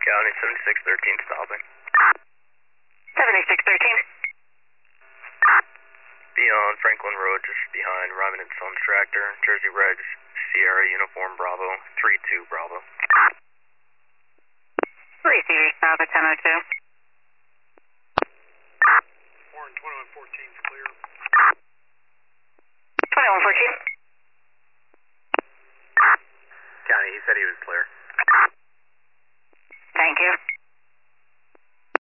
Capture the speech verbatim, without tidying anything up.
County, seventy-six thirteen stopping. seventy-six thirteen. Be on Franklin Road, just behind Ryman and Sons Tractor, Jersey Reg, Sierra Uniform Bravo, three two Bravo. Receiver south at ten oh two. Warren twenty-one fourteen is clear. twenty-one fourteen.